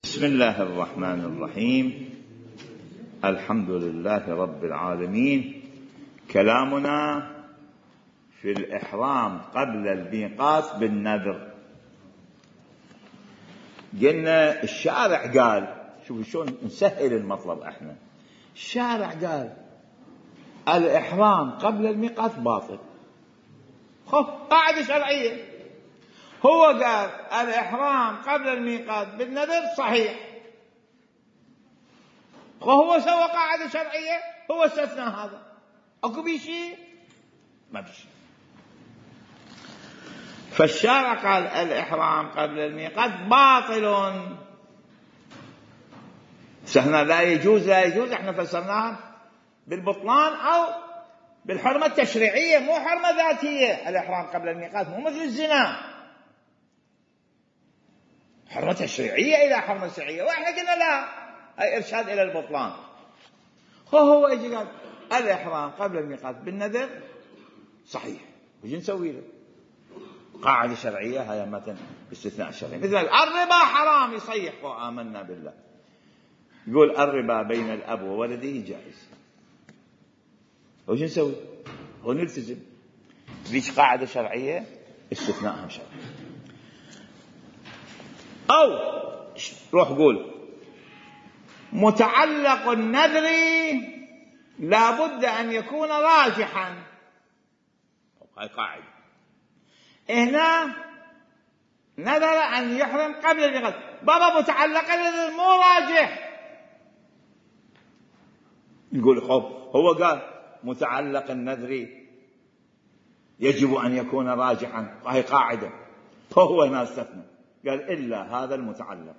بسم الله الرحمن الرحيم. الحمد لله رب العالمين. كلامنا في الإحرام قبل الميقات بالنذر. قلنا الشارع قال، شوفوا شلون نسهل المطلب احنا. الشارع قال الإحرام قبل الميقات باطل، قاعدة شرعية. هو قال الإحرام قبل الميقات بالنذر صحيح، وهو سوى قاعدة شرعية، هو استثنى هذا. اكو بي شيء؟ ما بشي. فالشارع قال الإحرام قبل الميقات باطل. سهنا لا يجوز احنا فسرناها بالبطلان او بالحرمة التشريعية، مو حرمة ذاتية. الإحرام قبل الميقات مو مثل الزنا، حرمة تشريعية إلى حرمة شرعية، واحنا قلنا لا، أي إرشاد إلى البطلان. هو يجي قال الإحرام قبل الميقات بالنذر صحيح، وش نسوي له؟ قاعدة شرعية، هاي مثلا استثناء شرعي. مثل الربا حرام، يصيح وآمنا بالله، يقول الربا بين الأب وولده جائز، وش نسوي؟ ونلتزم بيش قاعدة شرعية استثناءها شرعي. أو روح قول متعلق النذر لابد أن يكون راجحا. هاي قاعدة. هنا نذر أن يحرم قبل الميقات، بابا متعلق النذر مو راجح. يقول هو قال متعلق النذر يجب أن يكون راجحا، هاي قاعدة. هو هنا استثنى، قال إلا هذا المتعلق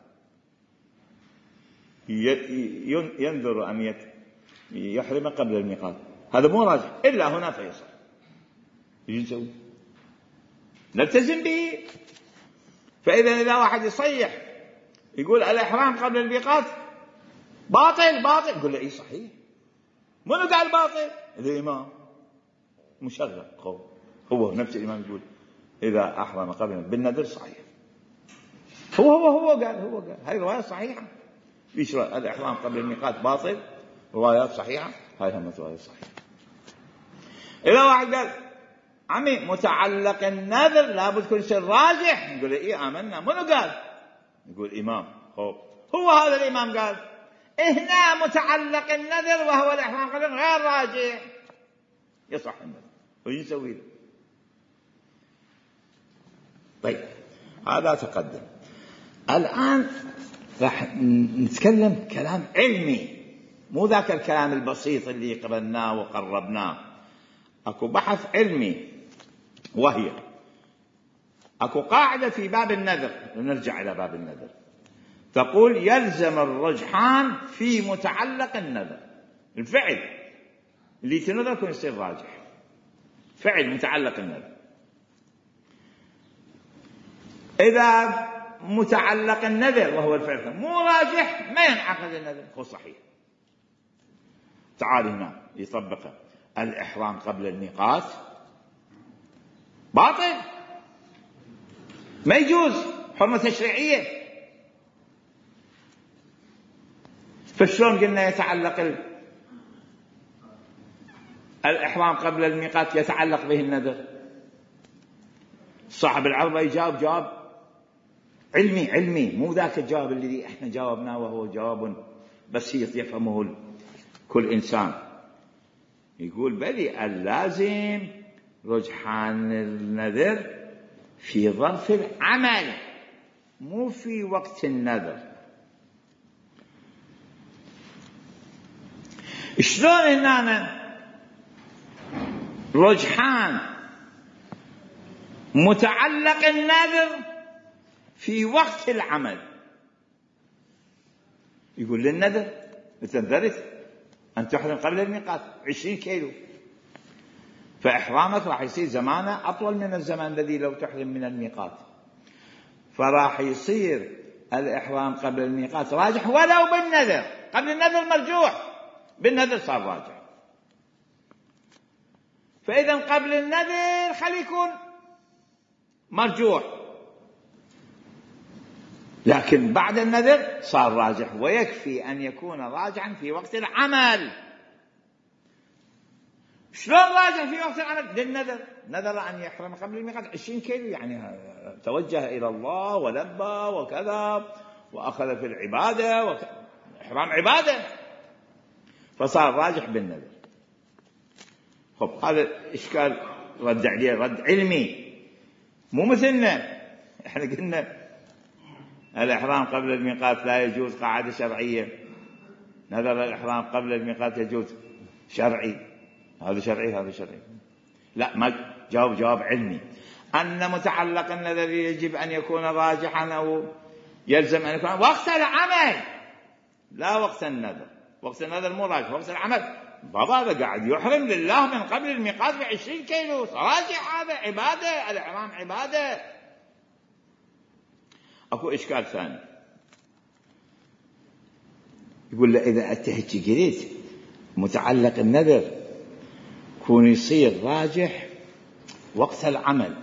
ينذر أن يحرم قبل الميقات، هذا مو راجح، إلا هنا فيصل. يجي نسوي نلتزم به. فإذا واحد يصيح يقول الإحرام قبل الميقات باطل، يقول له إيه صحيح، منو قال باطل؟ الإمام مشرع. هو نفس الإمام يقول إذا أحرم قبل بالنذر صحيح. هو قال هاي رواية صحيحة. ليش الإحرام قبل الميقات باطل؟ روايات صحيحة، هاي هم رواية صحيحة. إذا واحد قال عمي متعلق النذر لابد كل شيء راجح، نقول إيه آمنا، منو قال؟ يقول إمام. هو هذا الإمام قال هنا متعلق النذر وهو الإحرام قبل غير راجح، يصح النذر، وش نسوي له؟ طيب هذا تقدم. الآن راح نتكلم كلام علمي، مو ذاك الكلام البسيط اللي قرناه وقربناه. اكو بحث علمي، وهي اكو قاعدة في باب النذر، نرجع الى باب النذر، تقول يلزم الرجحان في متعلق النذر. الفعل اللي تنذر يكون يصير راجح، فعل متعلق النذر. إذا متعلق النذر وهو الفعل مو راجح ما ينعقد النذر، هو صحيح. تعال هنا يطبقه الإحرام قبل الميقات باطل، ما يجوز، حرمة تشريعية. فشلون قلنا يتعلق الإحرام قبل الميقات يتعلق به النذر؟ صاحب العربة يجاوب جواب علمي، مو ذاك الجواب الذي احنا جاوبناه وهو جواب بسيط يفهمه كل إنسان. يقول بلي اللازم رجحان النذر في ظرف العمل، مو في وقت النذر. شلون هنا رجحان متعلق النذر في وقت العمل؟ يقول للنذر مثل ذرت أن تحرم قبل الميقات 20 كيلو، فإحرامك راح يصير زمانه أطول من الزمان الذي لو تحرم من الميقات، فراح يصير الإحرام قبل الميقات راجح ولو بالنذر. قبل النذر مرجوح، بالنذر صار راجح. فإذا قبل النذر خلي يكون مرجوح، لكن بعد النذر صار راجح، ويكفي أن يكون راجعا في وقت العمل. شلون راجع في وقت العمل؟ للنذر، نذر أن يحرم قبل الميقات 20 كيلو، يعني توجه إلى الله ولبى وكذا وأخذ في العبادة إحرام عبادة، فصار راجح بالنذر. خب هذا إشكال رد عليه رد علمي، مو مثلنا احنا قلنا الإحرام قبل الميقات لا يجوز، قاعدة شرعية. نذر الإحرام قبل الميقات يجوز، شرعي، هذا شرعي هذا شرعي. لا، ما جواب علمي. أن متعلق النذر يجب أن يكون راجحا أو يلزم أن يكون وقت العمل، لا وقت النذر. وقت النذر مو راجح، وقت العمل. بابا هذا قاعد يحرم لله من قبل الميقات ب20 كيلو، راجح، هذا عبادة، الإحرام عبادة. أكو إشكال ثاني، يقول له إذا أنت هيك قريت متعلق النذر يكون يصير راجح وقت العمل،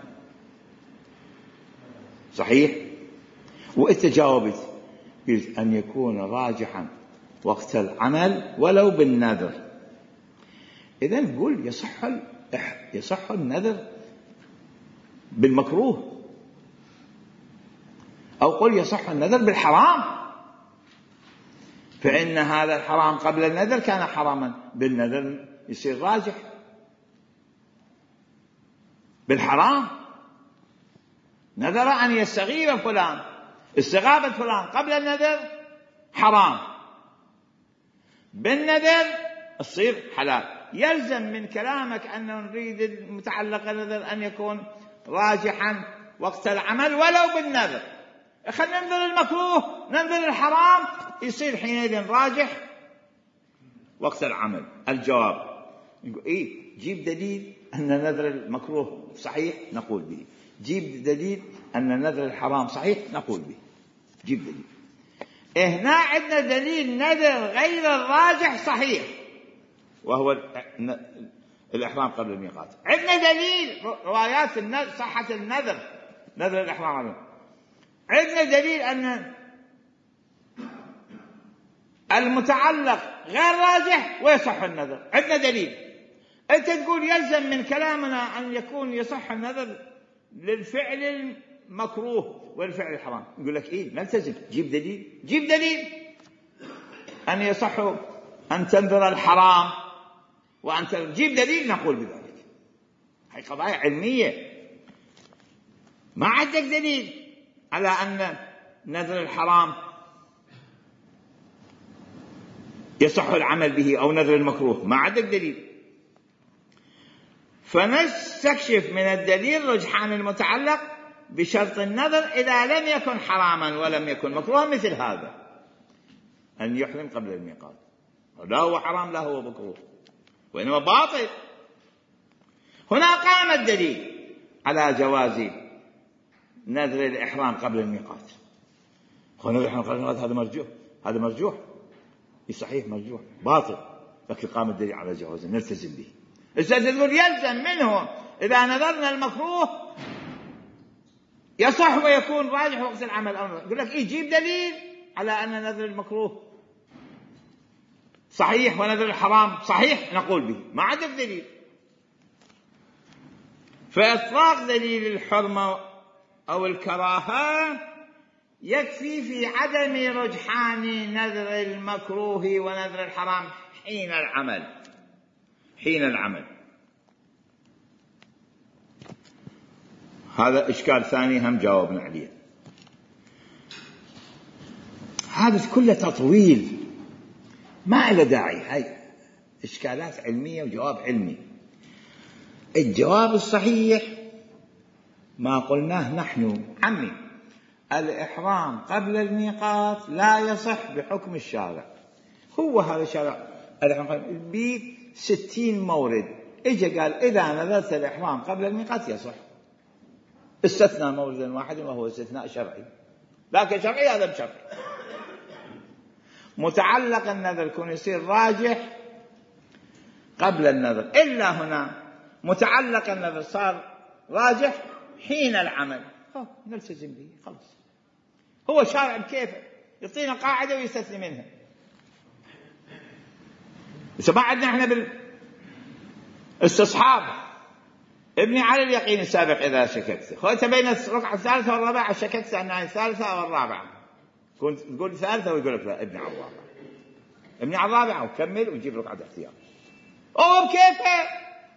صحيح؟ وأنت جاوبت قلت أن يكون راجحا وقت العمل ولو بالنذر. إذن نقول يصح النذر بالمكروه، أو قل يصح النذر بالحرام، فإن هذا الحرام قبل النذر كان حراما، بالنذر يصير راجح. بالحرام نذر أن يستغيب فلان، استغابة فلان قبل النذر حرام، بالنذر تصير حلال. يلزم من كلامك أن نريد المتعلق النذر أن يكون راجحا وقت العمل ولو بالنذر. خلينا ننظر المكروه، ننظر الحرام، يصير حينئذ راجح وقت العمل. الجواب يقول جيب دليل أن نذر المكروه صحيح نقول به، جيب دليل أن نذر الحرام صحيح نقول به، جيب دليل. هنا عندنا دليل نذر غير الراجح صحيح، وهو الإحرام قبل الميقات. عندنا دليل روايات صحة النذر، نذر الإحرام. عندنا دليل أن المتعلق غير راجح ويصح النذر، عندنا دليل. أنت تقول يلزم من كلامنا أن يكون يصح النذر للفعل المكروه والفعل الحرام. يقول لك نلتزم، جيب دليل، جيب دليل أن يصح أن تنذر الحرام وأن جيب دليل نقول بذلك. هي قضايا علمية، ما عندك دليل على أن نذر الحرام يصح العمل به أو نذر المكروه، ما عندك دليل. فنستكشف من الدليل رجحان المتعلق بشرط النذر إذا لم يكن حراما ولم يكن مكروها، مثل هذا أن يحرم قبل الميقات، لا هو حرام لا هو مكروه وإنما باطل. هنا قام الدليل على جواز نذر الإحرام قبل الميقات. نذر الإحرام قبل الميقات هذا مرجوح، هذا مرجوح، صحيح مرجوح باطل، لكن قام الدليل على جوازه نلتزم به. تقول يلزم منه إذا نذرنا المكروه يصح ويكون راجح وقت العمل أو نذر. يقول لك جيب دليل على أن نذر المكروه صحيح ونذر الحرام صحيح نقول به، ما عندك دليل. فإطلاق دليل الحرمة أو الكراهة يكفي في عدم رجحان نذر المكروه ونذر الحرام حين العمل. هذا إشكال ثاني هم جاوبنا عليه. هذا كله تطويل ما له داعي، هاي إشكالات علمية وجواب علمي. الجواب الصحيح ما قلناه نحن عمي، الإحرام قبل الميقات لا يصح بحكم الشارع. هو هذا الشارع الإحرام ب60 مورد، إجا قال إذا نذرت الإحرام قبل الميقات يصح، استثنى موردا واحدا وهو استثناء شرعي، لكن شرعي هذا بشرعي. متعلق النذر يكون يصير راجح قبل النذر، إلا هنا متعلق النذر صار راجح حين العمل، نلتزم به خلاص. هو شارع بكيفه، يعطينا قاعدة ويستثني منها. بس ما عندنا احنا بالاستصحاب ابني على اليقين السابق إذا شككت، خذت بين الركعة الثالثة والرابعة شككت أنها الثالثة أو الرابعة، كنت تقول الثالثة ويقول لك لا ابني على الرابعة، ابني على الرابعة وكمل ويجيب ركعة احتياط. أو بكيفه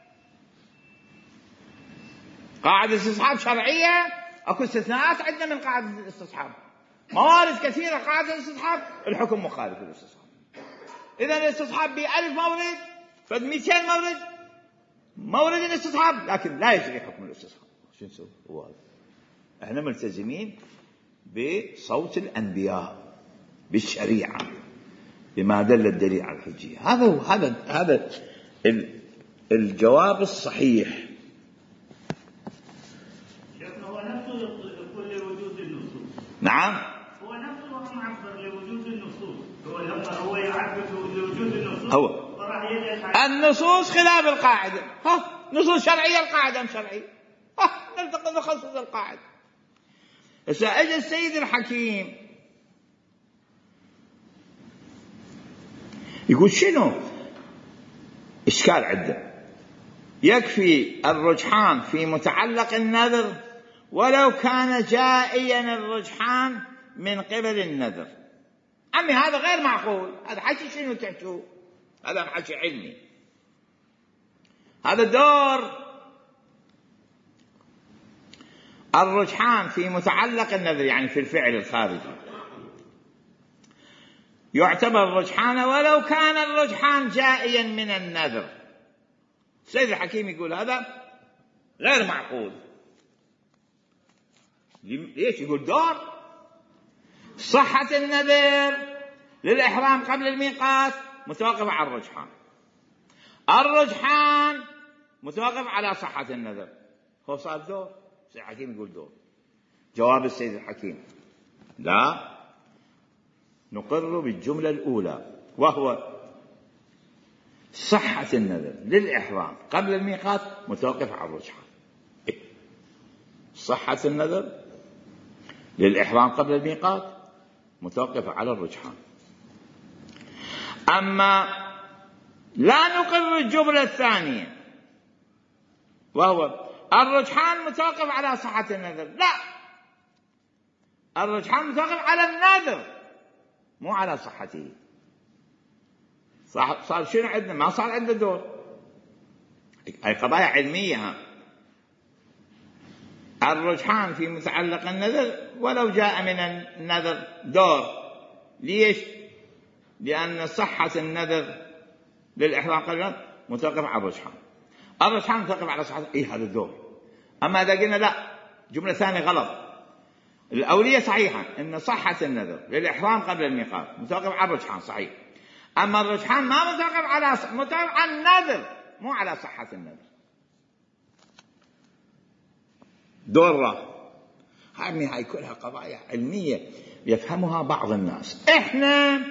قاعدة استصحاب شرعية، أكو استثناءات عندنا من قاعدة الاستصحاب، موارد كثيرة قاعدة الاستصحاب الحكم مخالف للاستصحاب. إذا الاستصحاب ب1000 مورد فد 200 مورد الاستصحاب، لكن لا يجري حكم الاستصحاب. شو نسوي؟ هو هذا، احنا ملتزمين بصوت الأنبياء بالشريعة بما دل الدليل على الحجية. هذا الجواب الصحيح. هو نفسه يقول لوجود النصوص. نعم، هو نفسه معبر لوجود النصوص، هو يعبر لوجود النصوص. هو النصوص خلاف القاعدة، نصوص شرعية القاعدة مش شرعية، نلتقي نخصص القاعدة. اجى السيد الحكيم يقول شنو إشكال عنده، يكفي الرجحان في متعلق النذر ولو كان جائيا الرجحان من قبل النذر. عمي هذا غير معقول، هذا حكي شنو تحكوا؟ هذا حكي علمي، هذا دور الرجحان في متعلق النذر يعني في الفعل الخارجي يعتبر رجحانا ولو كان الرجحان جائيا من النذر. السيد الحكيم يقول هذا غير معقول. ليش؟ يقول دور صحة النذر للإحرام قبل الميقات متوقف على الرجحان، الرجحان متوقف على صحة النذر، هو صار دور. السيد الحكيم يقول دور. جواب السيد الحكيم لا، نقر بالجملة الأولى وهو صحة النذر للإحرام قبل الميقات متوقف على الرجحان. صحة النذر للإحرام قبل الميقات متوقف على الرجحان. أما لا نقر الجملة الثانية وهو الرجحان متوقف على صحة النذر، لا، الرجحان متوقف على النذر مو على صحته. صار شنو عندنا؟ ما صار عندنا دور. هاي قضايا علمية. الرجحان في متعلق النذر ولو جاء من النذر دور. ليش؟ لأن صحة النذر للإحرام قبل متوقف على الرجحان، الرجحان متوقف على صحة هذا الدور. أما إذا قلنا لا، جملة ثانية غلط، الأولية صحيحة إن صحة النذر للإحرام قبل الميقات متوقف على الرجحان صحيح، أما الرجحان ما متوقف على النذر مو على صحة النذر. دورة هاي كلها قضايا علمية يفهمها بعض الناس. إحنا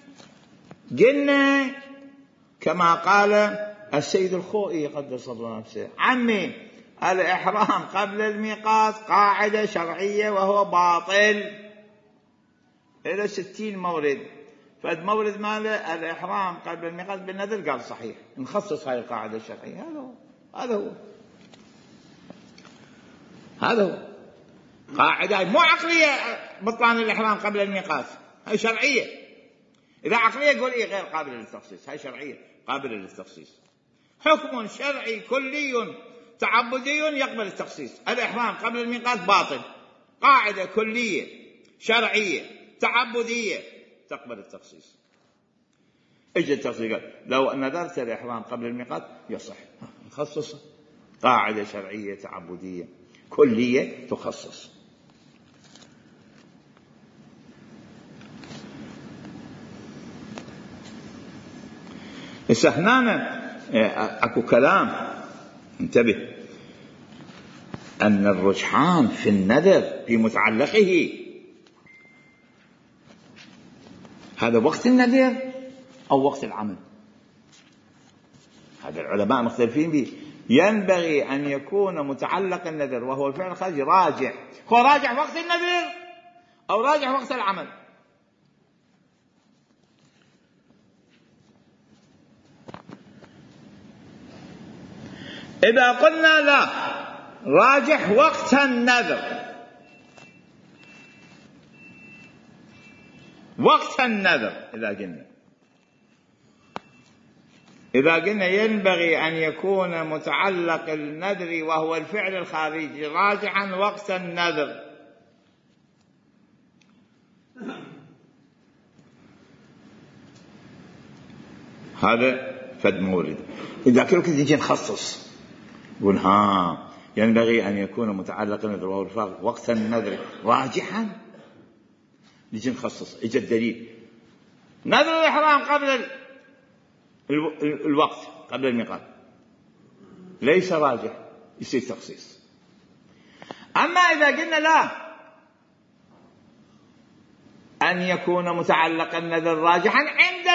قلنا كما قال السيد الخوئي قدس الله نفسه، عمي الإحرام قبل الميقات قاعدة شرعية وهو باطل إلى 60 مورد، فد مورد ماله الإحرام قبل الميقات بالنذر قال صحيح، نخصص هاي القاعدة الشرعية. هذا هو قاعدة مو عقلية بطلان الإحرام قبل الميقات، هاي شرعية. إذا عقلية يقول إيه غير قابلة للتخصيص، هاي شرعية قابلة للتخصيص. حكم شرعي كلي تعبدي يقبل التخصيص. الإحرام قبل الميقات باطل، قاعدة كلية شرعية تعبدية تقبل التخصيص. اجى التخصيص قال لو نذرت الإحرام قبل الميقات يصح، نخصصه. قاعدة شرعية تعبدية كلية تخصص. هنا اكو كلام انتبه، ان الرجحان في النذر في متعلقه هذا وقت النذر او وقت العمل، هذا العلماء مختلفين به. ينبغي ان يكون متعلق النذر وهو الفعل الخارجي راجع، هو راجع وقت النذر أو راجح وقت العمل. إذا قلنا لا، راجح وقت النذر، وقت النذر إذا قلنا ينبغي أن يكون متعلق النذر وهو الفعل الخارجي راجحا وقت النذر، هذا فد مورد. إذا كنت نجي نخصص نقول ينبغي أن يكون متعلق النذر وهو وقت النذر راجحا، نجي نخصص. إجا الدليل نذر الإحرام قبل الوقت، قبل الميقات، ليس راجح، يصير تخصيص. أما إذا قلنا لا، أن يكون متعلق النذر راجحا عند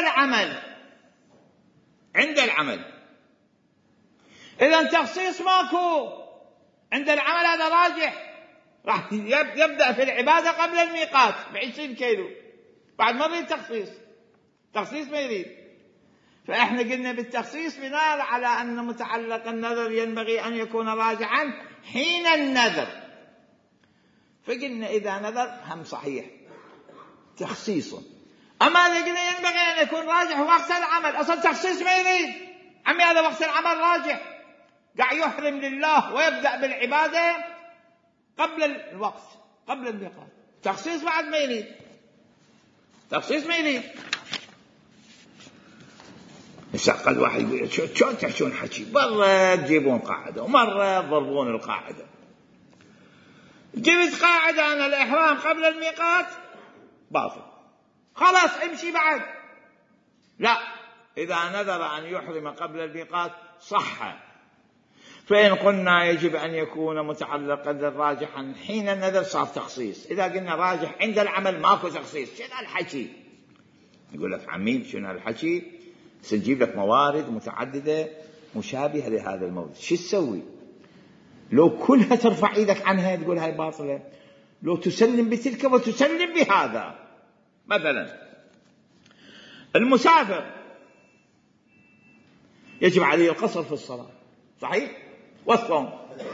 العمل، إذا تخصيص ماكو عند العمل، هذا راجح، راح يبدأ في العبادة قبل الميقات ب20 كيلو، بعد ما يريد تخصيص ما يريد. فإحنا قلنا بالتخصيص بناء على أن متعلق النذر ينبغي أن يكون راجعا حين النذر، فقلنا إذا نذر هم صحيح تخصيص. أما إذا قلنا ينبغي أن يكون راجح وقت العمل، أصلا تخصيص ما يريد، عمي هذا وقت العمل راجح، قاعد يحرم لله ويبدأ بالعبادة قبل الوقت، قبل الميقات، تخصيص بعد ما يريد، تخصيص ما يريد. يسقط واحد يقول شلون تحشون حكي، مرة تجيبون قاعدة ومرة تضربون القاعدة. جبت قاعدة أن الإحرام قبل الميقات باطل، خلاص امشي بعد. لا، إذا نذر أن يحرم قبل الميقات صح. فإن قلنا يجب أن يكون متعلقا راجحا حين النذر صار تخصيص. إذا قلنا راجح عند العمل ماكو تخصيص، شنو الحكي؟ يقول لك عمي شنو الحكي؟ سنجيب لك موارد متعددة مشابهة لهذا المورد، شو تسوي؟ لو كلها ترفع ايدك عنها تقول هاي باطلة، لو تسلم بتلك وتسلم بهذا. مثلا المسافر يجب عليه القصر في الصلاة، صحيح؟ والصوم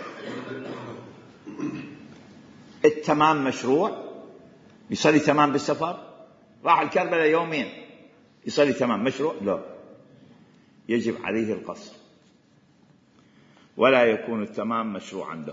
التمام مشروع، يصلي تمام بالسفر، راح الكربلاء يومين يصلي تمام مشروع؟ لا، يجب عليه القصر، ولا يكون التمام مشروع عنده.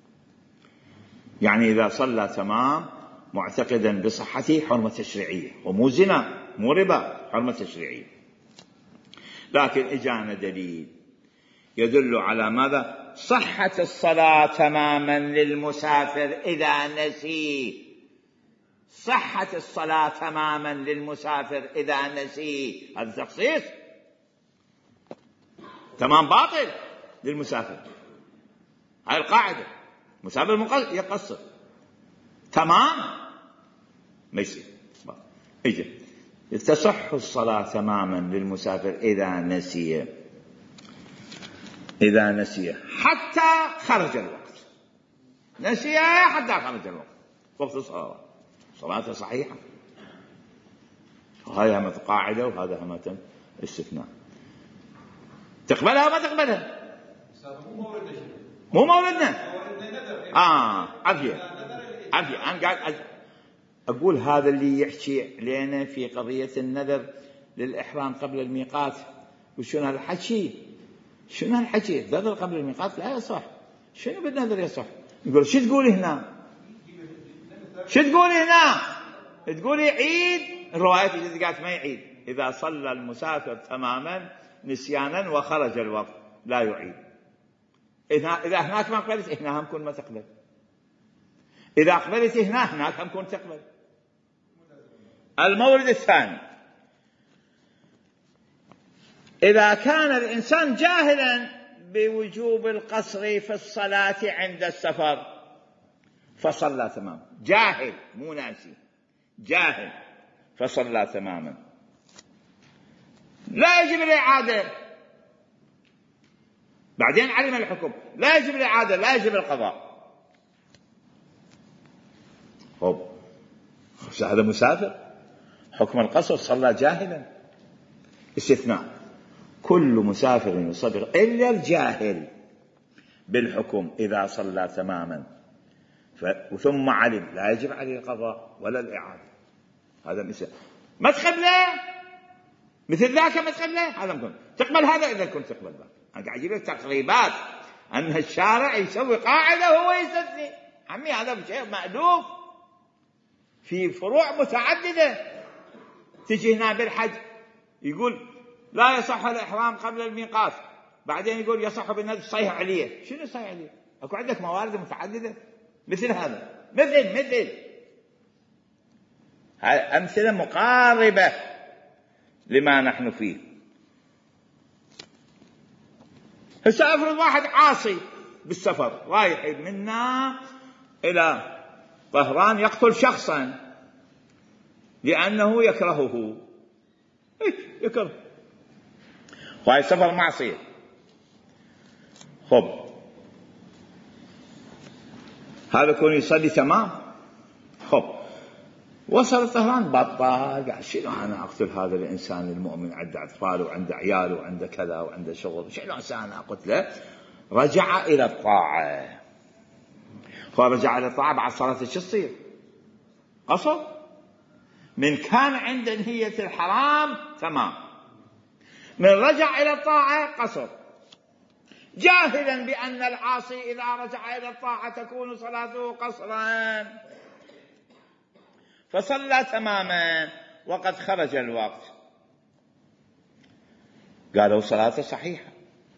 يعني إذا صلى تمام معتقدا بصحته حرمة تشريعية، ومو زنا مو ربا، حرمة تشريعية. لكن إجانا دليل يدل على ماذا؟ صحة الصلاة تماما للمسافر إذا نسي، صحة الصلاة تماما للمسافر إذا نسي، هذا تخصيص. تمام باطل للمسافر، هاي القاعدة، مسافر يقصر، تمام ما يصير. اجي تصح الصلاة تماما للمسافر إذا نسي حتى خرج الوقت، نسي حتى خرج الوقت، وقت الصلاة صلاته صحيحة. وهذا همة قاعدة وهذا همة استثناء، تقبلها ما تقبلها؟ مو موردنا. عافية أنا قاعد أقول هذا اللي يحكي لنا في قضية النذر للإحرام قبل الميقات، وشنو هالحكي؟ شنو هالحكي؟ النذر قبل الميقات لا يصح، شنو بالنذر يصح؟ يقول شو تقولي هنا؟ شو تقولي هنا؟ تقولي عيد، الروايات اللي قالت ما يعيد، إذا صلى المسافر تماما نسيانا وخرج الوقت لا يعيد. إذا هناك ما قبلت هنا هم كن ما تقبل، إذا أقبلت هناك هم كن تقبل. المورد الثاني، إذا كان الإنسان جاهلا بوجوب القصر في الصلاة عند السفر فصلى تمام، جاهل مو ناسي، جاهل فصلى تماما، لا يجب الإعادة. بعدين علم الحكم، لا يجب الإعادة، لا يجب القضاء. هذا مسافر. حكم القصر صلى جاهلا. استثناء: كل مسافر يصلي إلا الجاهل بالحكم إذا صلى تماما ثم علم لا يجب عليه القضاء ولا الإعادة. هذا مثل ما تقبله، مثل ذاك ما تقبله، هذا ممكن تقبل هذا إذا كنت تقبل ذاك. أنا قاعد أجيب لك تقريبات أن الشارع يسوي قاعدة وهو يستثني. عمي هذا شيء مألوف في فروع متعددة. تجي هنا بالحج يقول لا يصح الإحرام قبل الميقات، بعدين يقول يصح بالنذر صيح عليه. شنو صيح عليه؟ أكو عندك موارد متعددة مثل هذا، مثل أمثلة مقاربة لما نحن فيه. هسه أفرض واحد عاصي بالسفر رايح منا إلى طهران يقتل شخصا لأنه يكرهه، يكره، وهي سفر معصية. خب هذا كون يصلي تمام. خب وصل طهران بطال، قال شنو أنا أقتل هذا الإنسان المؤمن، عنده أطفال وعنده عيال وعنده كذا وعنده شغل، شنو أنا أقتله؟ رجع إلى الطاعة. فرجع إلى الطاعة بعد صلاة شو تصير؟ قصر. من كان عند نية الحرام تمام، من رجع إلى الطاعة قصر، جاهلا بأن العاصي إذا رجع إلى الطاعة تكون صلاته قصرا، فصلى تماما وقد خرج الوقت. قالوا صلاته صحيحة.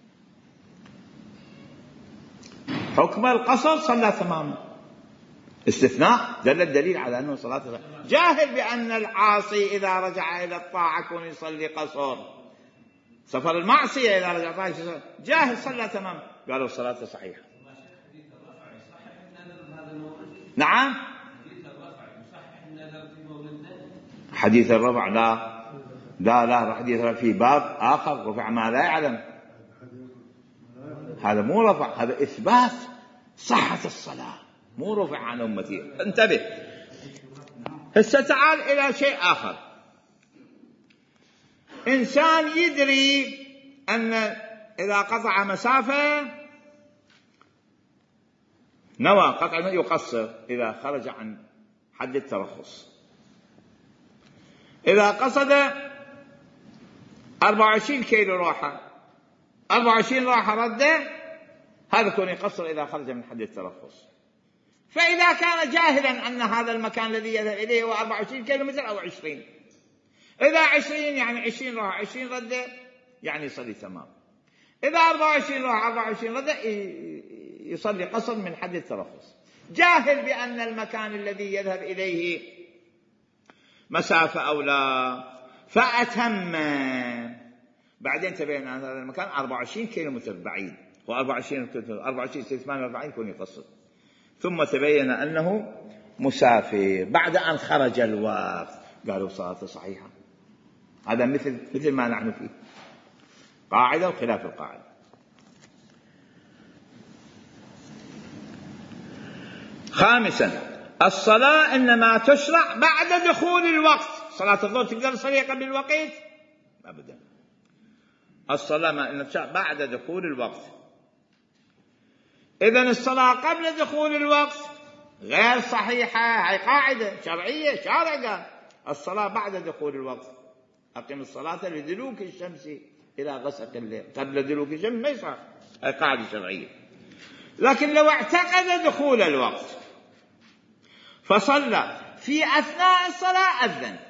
حكم القصر صلى تماما. استثناء دل الدليل على أنه صلاة صحيحة. جاهل بأن العاصي إذا رجع إلى الطاعة يكون يصلي قصر، سفر المعصية إذا رجع الطاعة جاهل صلى تماما. قالوا صلاة صحيحة. نعم. حديث الرفع لا حديث الرفع في باب آخر، رفع ما لا يعلم. هذا مو رفع، هذا إثبات صحة الصلاة، مو رفع عن أمتي. انتبه. هسه تعال إلى شيء آخر. إنسان يدري أن إذا قطع مسافة نوى قطع يقصر إذا خرج عن حد الترخص. إذا قصد 24 كيلو راحة، 24 راحة رده، هذا كون يقصر إذا خرج من حد الترخص. فإذا كان جاهلا أن هذا المكان الذي يذهب إليه هو 24 كيلو متر أو 20، إذا 20 يعني 20 راحة 20 رده يعني يصلي تمام. إذا 24 راحة 24 رده يصلي قصر من حد الترخص. جاهل بأن المكان الذي يذهب إليه مسافة أو لا، فأتم. بعدين تبين أن هذا المكان 24 كيلو متر بعيد، و24 48 يكون يقصر. ثم تبين أنه مسافر بعد أن خرج الوقت، قالوا صلاته صحيحة. هذا مثل ما نحن فيه، قاعدة وخلاف القاعدة. خامسا، الصلاة إنما تشرع بعد دخول الوقت. صلاة الظهر تقدر تصلي قبل الوقت؟ أبدا. الصلاة ما تشرع بعد دخول الوقت. إذن الصلاة قبل دخول الوقت غير صحيحة. هاي قاعدة شرعية، شارع قال الصلاة بعد دخول الوقت. أقم الصلاة لدلوك الشمس إلى غسق الليل. قبل دلوك الشمس ما يصح. هاي قاعدة شرعية. لكن لو اعتقد دخول الوقت فصلى في أثناء الصلاة أذن،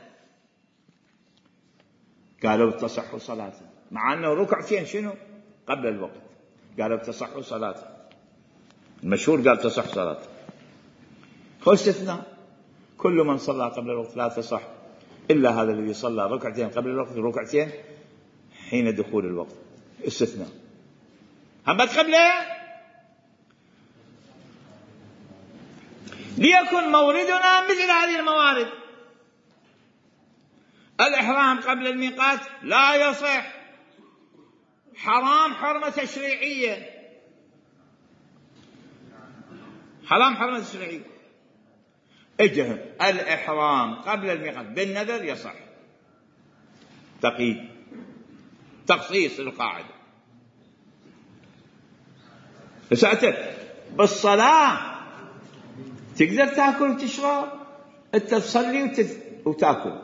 قالوا تصح صلاته، مع أنه ركعتين شنو قبل الوقت، قالوا تصح صلاته. المشهور قال تصح صلاته. هو استثناء، كل من صلى قبل الوقت لا تصح إلا هذا الذي صلى ركعتين قبل الوقت وركعتين حين دخول الوقت. استثناء. هم قبله. ليكن موردنا مثل هذه الموارد. الإحرام قبل الميقات لا يصح، حرام حرمة تشريعية، حرام حرمة تشريعية. اجهم الإحرام قبل الميقات بالنذر يصح. تقييد، تخصيص القاعدة. سأتت بالصلاة تقدر تأكل وتشرب، أنت تصلي وتأكل،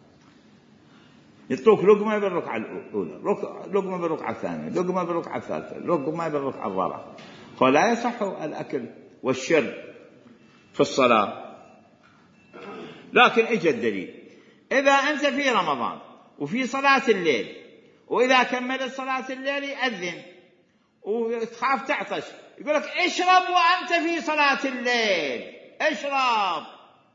يطلوك لقمة بالركعة الأولى، لقمة بالركعة الثانية، لقمة بالركعة الثالثة، لقمة بالركعة الرابعة، فلا يصح الأكل والشرب في الصلاة. لكن اجى الدليل، إذا أنت في رمضان وفي صلاة الليل، وإذا كملت صلاة الليل يأذن وتخاف تعطش، يقول لك اشرب وأنت في صلاة الليل، اشرب.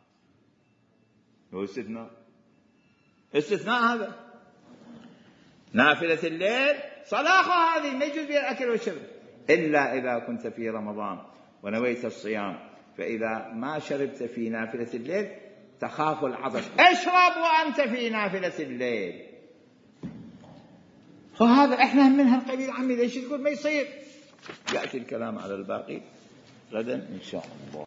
هو استثناء هذا. نافلة الليل صلاة هذه ما يجوز بها الأكل والشرب، إلا إذا كنت في رمضان ونويت الصيام، فإذا ما شربت في نافلة الليل تخاف العطش، اشرب وأنت في نافلة الليل. فهذا احنا من هالقبيل. عمي ليش تقول ما يصير؟ يأتي الكلام على الباقي غدا إن شاء الله.